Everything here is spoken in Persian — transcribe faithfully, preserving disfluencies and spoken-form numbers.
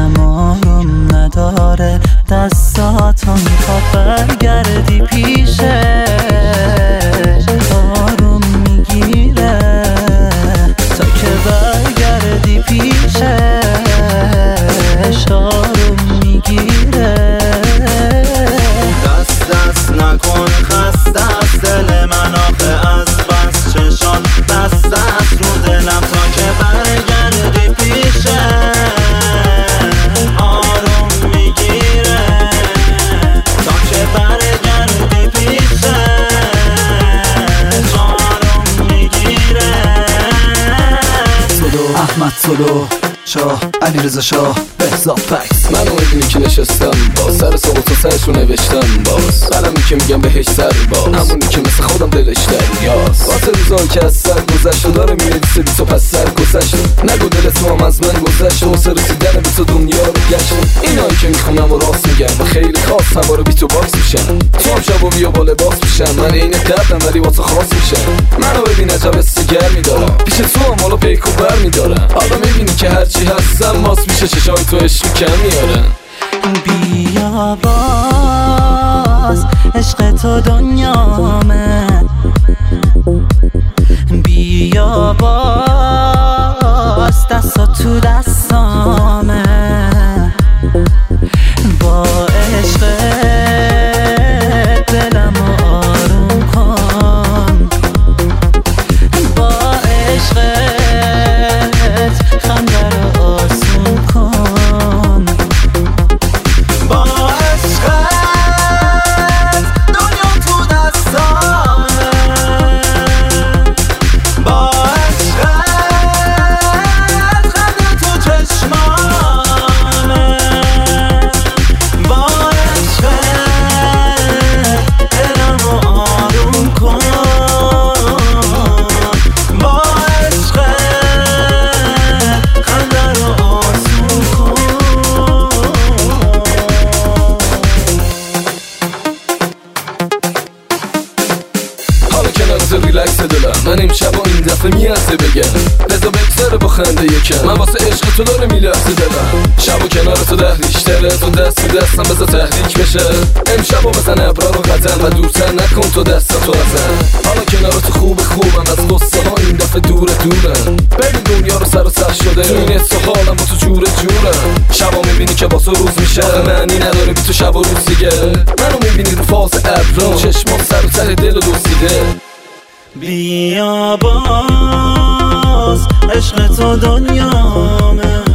دلم آروم نداره، دستاتو میخواد برگردی پیشه، آروم میگیره تا که برگردی پیشه، آروم میگیره. دست دست نکن خسته از دل من آخه از بس چشان دست دست رو دلم تا که برگردی پیشه، آروم میگیره تا که برگردی پیشه، آروم میگیره. سلو احمد سلو شاه علی رضا شاه بهزاد فکس. منو میبینی که نشستم با سر صحبت و سرشو نوشتم باز قلمی که میگم بهش سر باز همونی که مثل خودم دلش دریاست واسه روزایی که از سر گذشت و داره میرسه بیتو پس سر گذشت. نگو دل تو هم از من گذشت و واسه رسیدن بیتو دنیا رو گشت. اینایی که میخونم و راست میگم و خیلی خاص هوا رو بیتو باکس میشن. تو هم شب و بیا با لباس میشن. من این دردم ولی واسه خاص میشن. منو ببین عجب سیگر میدارم پیش تو هم حالا پیکو بر میدارم. حالا میبینی که هرچی هستم ماس میشه چشای تو عشق کم میارن. بیا باز عشق تو دنیامه، بیا باز دستا تو دستامه، با عشق دلم آروم کن، با عشقت خنده رو آسون کن، با عشقت دنیا تو دستانه، با عشقت خنده تو چشمانه، با عشقت دلم رو آروم کن، با عشقت خنده رو آسون کن. حالا کنار تو ریلکس دلم من امشب و این دفعه میارزه بگم بذار بگذره با خنده یکم. من واسه عشق تو داره میلرزه دلم شب و کنار تو دهریشتره تو دست تو دستم بذار تحریک بشه. امشب و بزن ابرا رو قدم و دورتر نکن تو دستاتو ازم. حالا کنار تو خوب خوبم از قصه ها این دفعه دوره دورم. ببین دنیا رو سر و سر شده تو این حس و حالم با تو جوره جورم. شبا میبینی که با تو روز میشه معنی نداره بی تو شب و روز دیگه. منو میبینی رو فاز ابرا چشمات سر و ته دل و دوستیده. بیا باز عشق تو دنیامه،